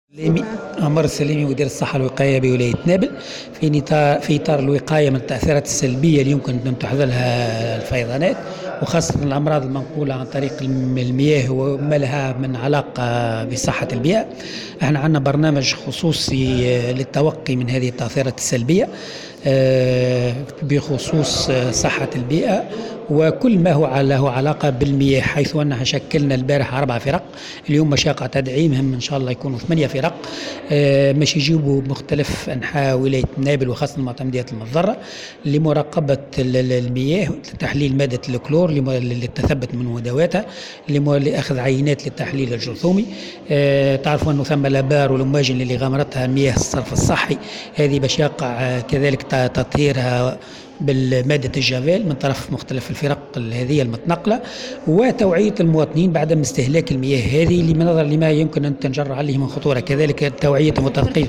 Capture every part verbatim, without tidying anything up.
سليمي عمر السليمي مدير الصحة الوقائية بولاية نابل في نطاق في إطار الوقاية من التأثيرات السلبية اللي يمكن أن تحدثها الفيضانات، وخاصة الأمراض المنقولة عن طريق المياه وما لها من علاقة بصحة البيئة. احنا عندنا برنامج خصوصي للتوقي من هذه التأثيرات السلبية بخصوص صحة البيئة وكل ما هو له علاقة بالمياه، حيث أننا شكلنا البارح أربع فرق، اليوم مشاقة تدعيمهم إن شاء الله يكونوا ثمانية فرق مش يجيبوا بمختلف أنحاء ولاية نابل وخاصة المعتمديات المضرة لمراقبة المياه، لتحليل مادة الكلور للتثبت من مدواتها، لأخذ عينات للتحليل الجرثومي. تعرفوا أنه ثم الآبار والأمواج اللي غامرتها مياه الصرف الصحي، هذه باش يقع كذلك تطهيرها بالمادة الجافيل من طرف مختلف الفرق هذه المتنقلة، وتوعية المواطنين بعدم استهلاك المياه هذه لنظرا لما يمكن أن تنجر عليه من خطورة، كذلك توعية المتثقين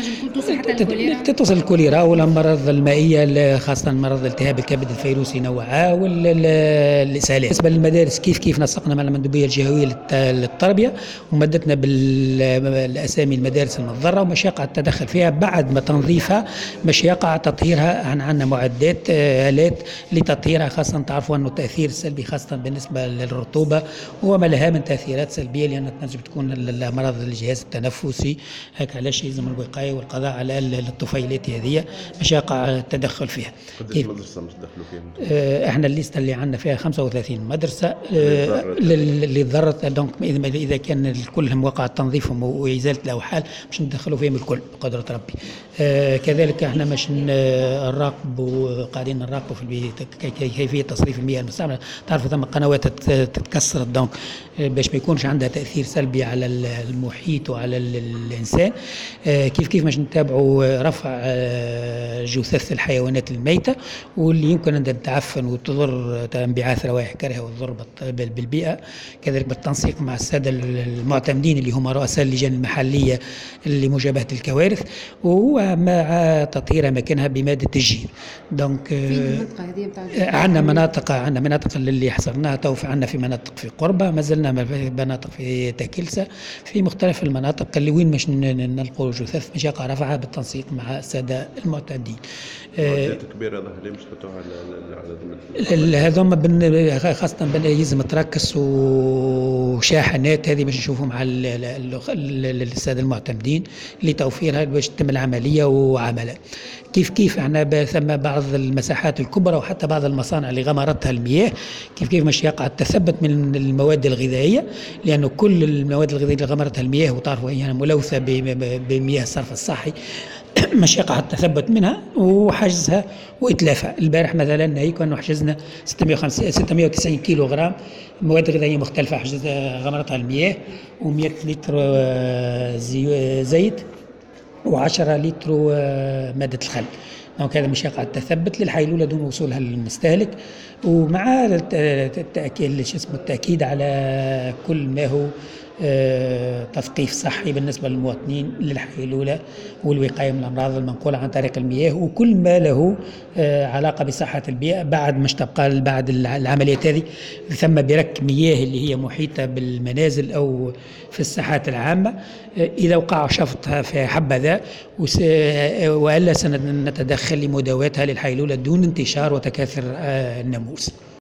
تتصل الكوليرا والأمراض المائية خاصة مرض التهاب الكبد الفيروسي نوعا والإسهالات. بالنسبة للمدارس كيف كيف نسقنا مع المندوبية الجهوية للتربية ومدتنا بالأسامي المدارس المضرة ومش يقع التدخل فيها بعد ما تنظيفها، مش يقع تطهيرها. عندنا معدات آلات لتطهيرها، خاصة تعرفوا أنه التأثير السلبي خاصة بالنسبة للرطوبة وما لها من تأثيرات سلبية، لأن تنجم تكون الأمراض الجهاز التنفسي، هيك علاش يلزم الوقاية والقضاء على الطفيلات هذه مش يقع التدخل فيها. قديش مدرسة مش دخلوا فيها؟ احنا الليسته اللي عندنا فيها خمسة وثلاثين مدرسة اللي ضرت، دونك إذا كان كلهم وقع تنظيفهم وإزالة الأوحال مش ندخلوا فيهم الكل بقدرة ربي. اه كذلك احنا مش نراقب وقاعدين نراقبوا في كيفية تصريف المياه المستعملة. تعرفوا ثم قنوات تتكسرت، دونك باش ما يكونش عندها تأثير سلبي على المحيط وعلى الإنسان. اه كيف كيف مش نتابعوا رفع اه جثث الحيوانات الميتة واللي يمكن أن تتعفن وتضر انبعاث روائح كريهة وتضر بالبيئة، كذلك بالتنسيق مع السادة المعتمدين اللي هم رؤساء اللجان المحلية لمجابهة الكوارث، ومع تطهير أماكنها بمادة الجير. دونك عندنا مناطق عندنا مناطق اللي حصرناها تو، عندنا في مناطق في قربة، ما زلنا مناطق في تاكلسة، في مختلف المناطق اللي وين مش نلقوا جثث مش يقع رفعها بالتنسيق مع السادة المعتمدين. معدات كبيرة ظهر مش تحطوها على هذوما خاصة يلزم تركس وشاحنات، هذه باش نشوفوا مع السادة المعتمدين لتوفيرها باش تتم العملية وعملها. كيف كيف احنا ثم بعض المساحات الكبرى وحتى بعض المصانع اللي غمرتها المياه كيف كيف مش يقع التثبت من المواد الغذائية، لأنه كل المواد الغذائية اللي غمرتها المياه وتعرفوا هي ملوثة بمياه الصرف الصحي مش يقع التثبت منها وحجزها وإتلافها. البارح مثلا هيك أنه حجزنا ستمائة وتسعين كيلو غرام مواد غذائية مختلفة حجزها غمرتها المياه، ومئة لتر زيت وعشرة لتر مادة الخل. دونك هذا مش يقع التثبت للحيلولة دون وصولها للمستهلك، ومع التأكيد شو اسمه التأكيد على كل ما هو آه تثقيف صحي بالنسبة للمواطنين للحيلولة والوقاية من الأمراض المنقولة عن طريق المياه، وكل ما له آه علاقة بصحة البيئة. بعد مش تبقى بعد العمليات هذه ثم برك مياه اللي هي محيطة بالمنازل أو في الساحات العامة، آه إذا وقع شفطها في حبذا، وإلا سنتدخل لمداواتها للحيلولة دون انتشار وتكاثر آه الناموس.